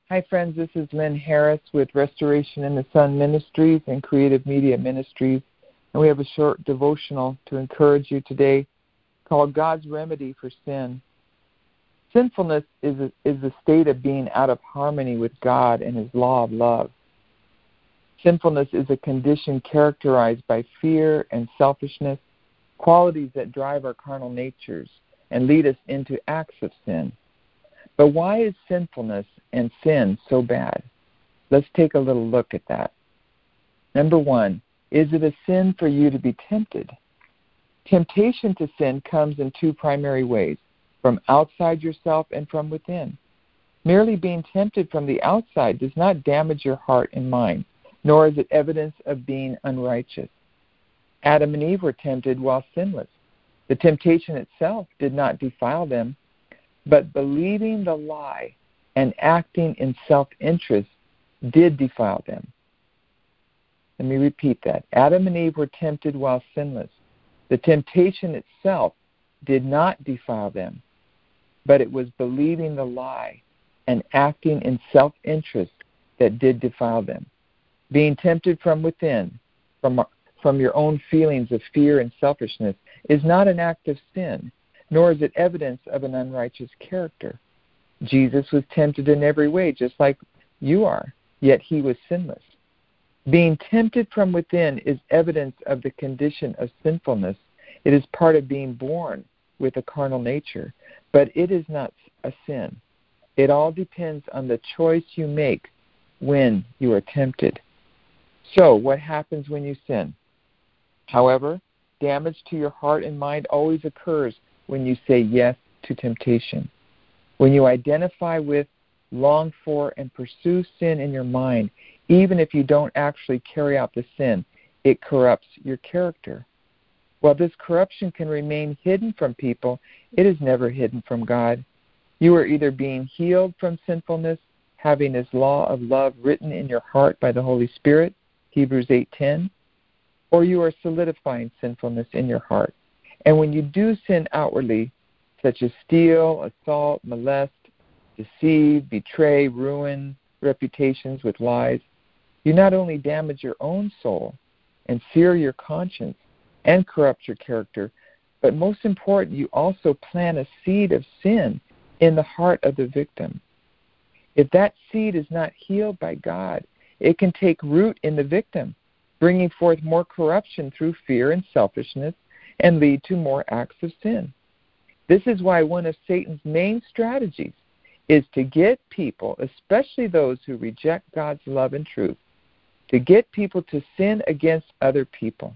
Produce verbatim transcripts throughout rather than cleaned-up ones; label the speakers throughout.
Speaker 1: Hi, friends. This is Lynn Harris with Restoration in the Sun Ministries and Creative Media Ministries. And we have a short devotional to encourage you today called God's Remedy for Sin. Sinfulness is a, is the state of being out of harmony with God and His law of love. Sinfulness is a condition characterized by fear and selfishness, qualities that drive our carnal natures and lead us into acts of sin. But why is sinfulness and sin so bad? Let's take a little look at that. Number one, is it a sin for you to be tempted? Temptation to sin comes in two primary ways, from outside yourself and from within. Merely being tempted from the outside does not damage your heart and mind, nor is it evidence of being unrighteous. Adam and Eve were tempted while sinless. The temptation itself did not defile them, but believing the lie and acting in self-interest did defile them. Let me repeat that. Adam and Eve were tempted while sinless. The temptation itself did not defile them, but it was believing the lie and acting in self-interest that did defile them. Being tempted from within, from, from your own feelings of fear and selfishness, is not an act of sin, nor is it evidence of an unrighteous character. Jesus was tempted in every way, just like you are, yet he was sinless. Being tempted from within is evidence of the condition of sinfulness. It is part of being born with a carnal nature, but it is not a sin. It all depends on the choice you make when you are tempted. So, what happens when you sin? However, damage to your heart and mind always occurs when you say yes to temptation. When you identify with, long for, and pursue sin in your mind, even if you don't actually carry out the sin, it corrupts your character. While this corruption can remain hidden from people, it is never hidden from God. You are either being healed from sinfulness, having His law of love written in your heart by the Holy Spirit, Hebrews eight ten, or you are solidifying sinfulness in your heart. And when you do sin outwardly, such as steal, assault, molest, deceive, betray, ruin reputations with lies, you not only damage your own soul and sear your conscience and corrupt your character, but most important, you also plant a seed of sin in the heart of the victim. If that seed is not healed by God, it can take root in the victim, bringing forth more corruption through fear and selfishness, and lead to more acts of sin. This is why one of Satan's main strategies is to get people, especially those who reject God's love and truth, to get people to sin against other people.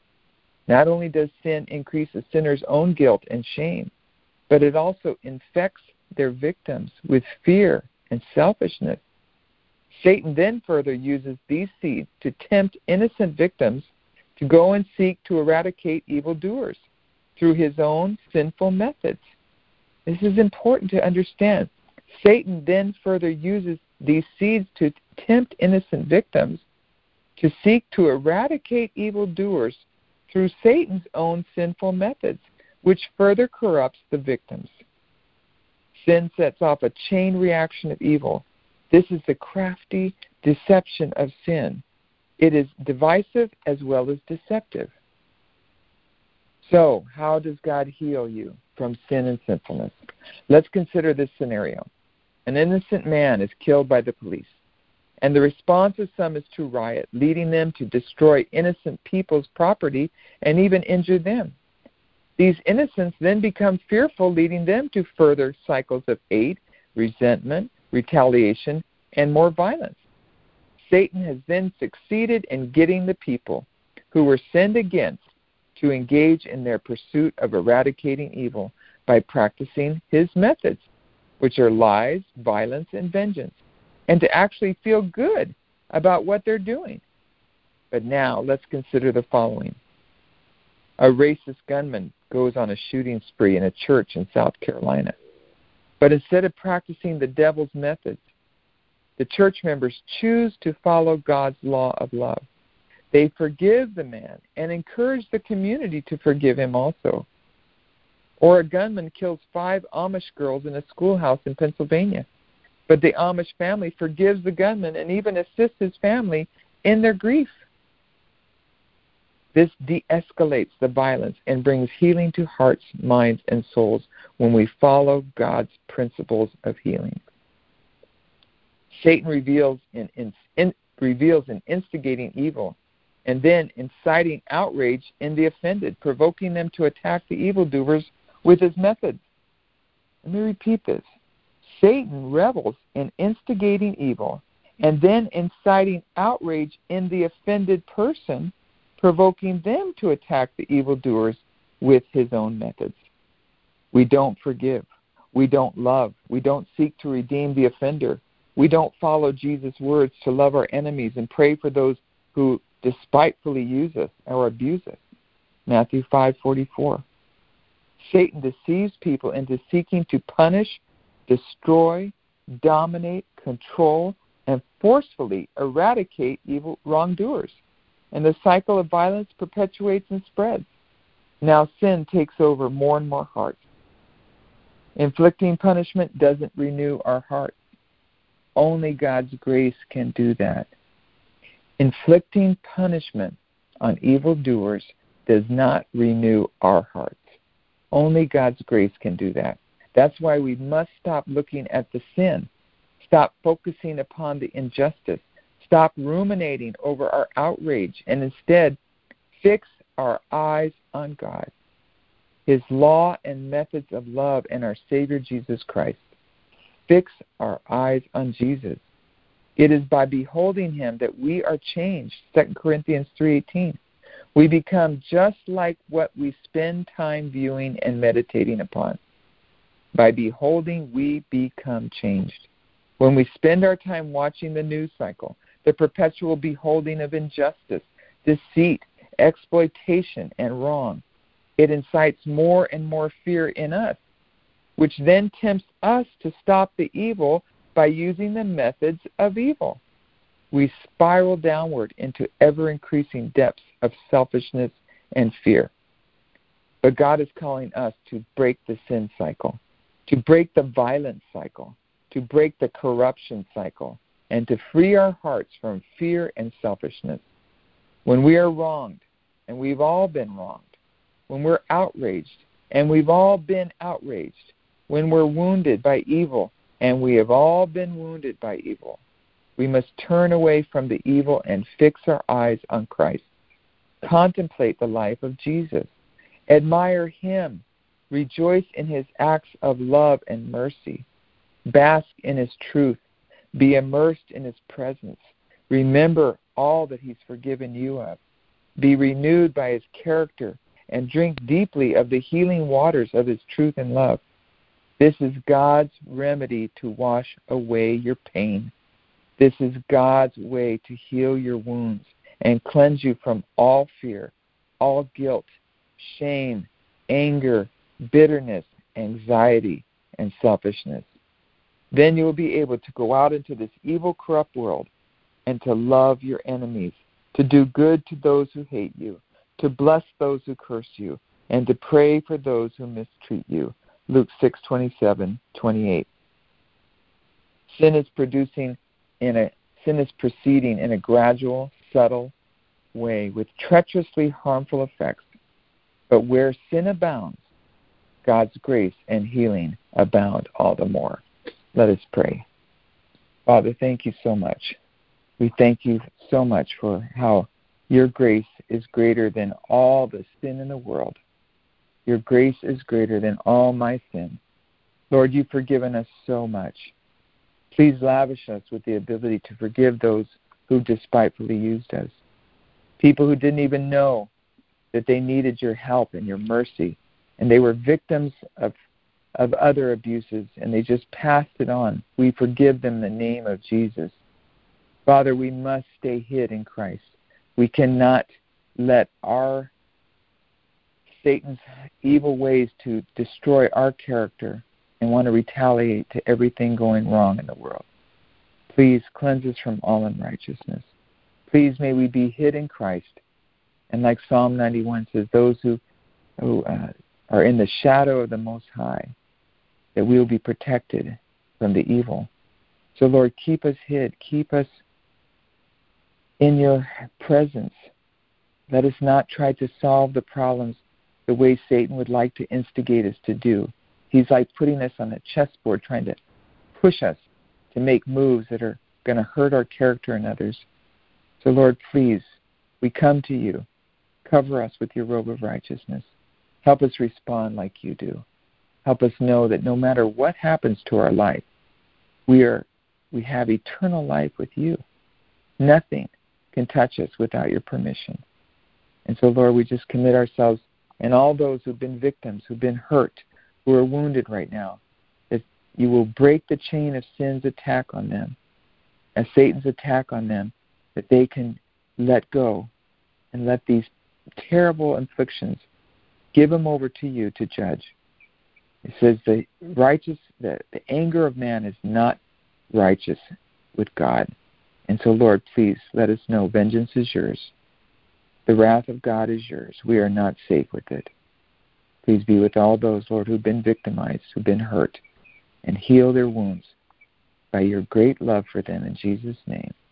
Speaker 1: Not only does sin increase a sinner's own guilt and shame, but it also infects their victims with fear and selfishness. Satan then further uses these seeds to tempt innocent victims to go and seek to eradicate evildoers through his own sinful methods. This is important to understand. Satan then further uses these seeds to tempt innocent victims to seek to eradicate evildoers through Satan's own sinful methods, which further corrupts the victims. Sin sets off a chain reaction of evil. This is the crafty deception of sin. It is divisive as well as deceptive. So, how does God heal you from sin and sinfulness? Let's consider this scenario. An innocent man is killed by the police, and the response of some is to riot, leading them to destroy innocent people's property and even injure them. These innocents then become fearful, leading them to further cycles of hate, resentment, retaliation, and more violence. Satan has then succeeded in getting the people who were sinned against to engage in their pursuit of eradicating evil by practicing his methods, which are lies, violence, and vengeance, and to actually feel good about what they're doing. But now let's consider the following. A racist gunman goes on a shooting spree in a church in South Carolina. But instead of practicing the devil's methods, the church members choose to follow God's law of love. They forgive the man and encourage the community to forgive him also. Or a gunman kills five Amish girls in a schoolhouse in Pennsylvania. But the Amish family forgives the gunman and even assists his family in their grief. This de-escalates the violence and brings healing to hearts, minds, and souls when we follow God's principles of healing. Satan reveals in, in, in, reveals in instigating evil and then inciting outrage in the offended, provoking them to attack the evildoers with his methods. Let me repeat this. Satan revels in instigating evil and then inciting outrage in the offended person, provoking them to attack the evildoers with his own methods. We don't forgive. We don't love. We don't seek to redeem the offender. We don't follow Jesus' words to love our enemies and pray for those who despitefully use us or abuse us. Matthew five forty-four. Satan deceives people into seeking to punish, destroy, dominate, control, and forcefully eradicate evil wrongdoers. And the cycle of violence perpetuates and spreads. Now sin takes over more and more hearts. Inflicting punishment doesn't renew our hearts. Only God's grace can do that. Inflicting punishment on evildoers does not renew our hearts. Only God's grace can do that. That's why we must stop looking at the sin, stop focusing upon the injustice, stop ruminating over our outrage, and instead fix our eyes on God, His law and methods of love, and our Savior Jesus Christ. Fix our eyes on Jesus. It is by beholding Him that we are changed, Second Corinthians three eighteen. We become just like what we spend time viewing and meditating upon. By beholding, we become changed. When we spend our time watching the news cycle, the perpetual beholding of injustice, deceit, exploitation, and wrong, it incites more and more fear in us, which then tempts us to stop the evil by using the methods of evil. We spiral downward into ever-increasing depths of selfishness and fear. But God is calling us to break the sin cycle, to break the violence cycle, to break the corruption cycle, and to free our hearts from fear and selfishness. When we are wronged, and we've all been wronged, when we're outraged, and we've all been outraged, when we're wounded by evil, and we have all been wounded by evil, we must turn away from the evil and fix our eyes on Christ. Contemplate the life of Jesus. Admire Him. Rejoice in His acts of love and mercy. Bask in His truth. Be immersed in His presence. Remember all that He's forgiven you of. Be renewed by His character and drink deeply of the healing waters of His truth and love. This is God's remedy to wash away your pain. This is God's way to heal your wounds and cleanse you from all fear, all guilt, shame, anger, bitterness, anxiety, and selfishness. Then you will be able to go out into this evil, corrupt world and to love your enemies, to do good to those who hate you, to bless those who curse you, and to pray for those who mistreat you. Luke six twenty-seven, twenty-eight. Sin is producing in a sin is proceeding in a gradual, subtle way with treacherously harmful effects. But where sin abounds, God's grace and healing abound all the more. Let us pray. Father, thank you so much. We thank you so much for how your grace is greater than all the sin in the world. Your grace is greater than all my sin. Lord, you've forgiven us so much. Please lavish us with the ability to forgive those who despitefully used us. People who didn't even know that they needed your help and your mercy, and they were victims of of other abuses, and they just passed it on. We forgive them in the name of Jesus. Father, we must stay hid in Christ. We cannot let our Satan's evil ways to destroy our character and want to retaliate to everything going wrong in the world. Please cleanse us from all unrighteousness. Please may we be hid in Christ. And like Psalm ninety-one says, those who, who uh, are in the shadow of the Most High, that we will be protected from the evil. So, Lord, keep us hid. Keep us in your presence. Let us not try to solve the problems the way Satan would like to instigate us to do. He's like putting us on a chessboard, trying to push us to make moves that are going to hurt our character and others. So, Lord, please, we come to you. Cover us with your robe of righteousness. Help us respond like you do. Help us know that no matter what happens to our life, we are we have eternal life with you. Nothing can touch us without your permission. And so, Lord, we just commit ourselves and all those who've been victims, who've been hurt, who are wounded right now, that you will break the chain of sin's attack on them, and Satan's attack on them, that they can let go and let these terrible inflictions, give them over to you to judge. It says the righteous, the, the anger of man is not righteous with God. And so, Lord, please let us know vengeance is yours. The wrath of God is yours. We are not safe with it. Please be with all those, Lord, who've been victimized, who've been hurt, and heal their wounds by your great love for them in Jesus' name.